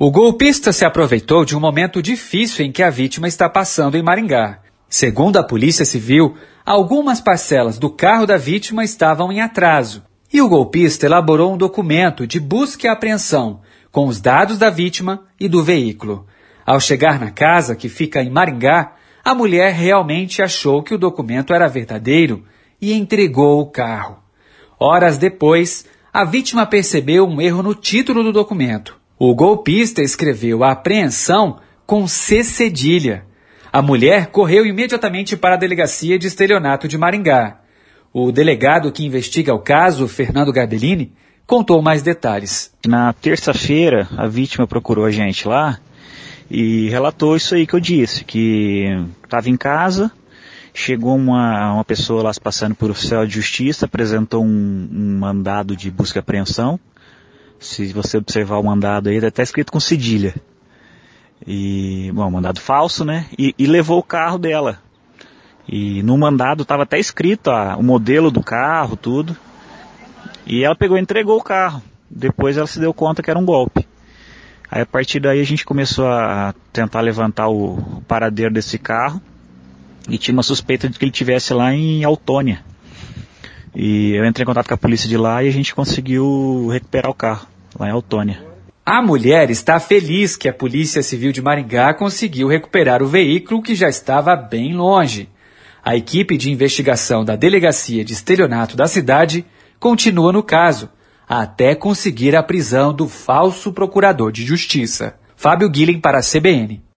O golpista se aproveitou de um momento difícil em que a vítima está passando em Maringá. Segundo a Polícia Civil, algumas parcelas do carro da vítima estavam em atraso e o golpista elaborou um documento de busca e apreensão com os dados da vítima e do veículo. Ao chegar na casa, que fica em Maringá, a mulher realmente achou que o documento era verdadeiro e entregou o carro. Horas depois, a vítima percebeu um erro no título do documento. O golpista escreveu a apreensão com C cedilha. A mulher correu imediatamente para a delegacia de estelionato de Maringá. O delegado que investiga o caso, Fernando Garbellini, contou mais detalhes. Na terça-feira, a vítima procurou a gente lá e relatou isso aí que eu disse, que estava em casa, chegou uma pessoa lá se passando por oficial de justiça, apresentou um mandado de busca e apreensão. Se você observar o mandado aí, está escrito com cedilha. Mandado falso, né? E levou o carro dela. E no mandado estava até escrito o modelo do carro, tudo. E ela pegou e entregou o carro. Depois ela se deu conta que era um golpe. Aí a partir daí a gente começou a tentar levantar o paradeiro desse carro. E tinha uma suspeita de que ele estivesse lá em Autônia. E eu entrei em contato com a polícia de lá e a gente conseguiu recuperar o carro, lá em Autônia. A mulher está feliz que a Polícia Civil de Maringá conseguiu recuperar o veículo que já estava bem longe. A equipe de investigação da Delegacia de Estelionato da cidade continua no caso, até conseguir a prisão do falso procurador de justiça. Fábio Guilhem para a CBN.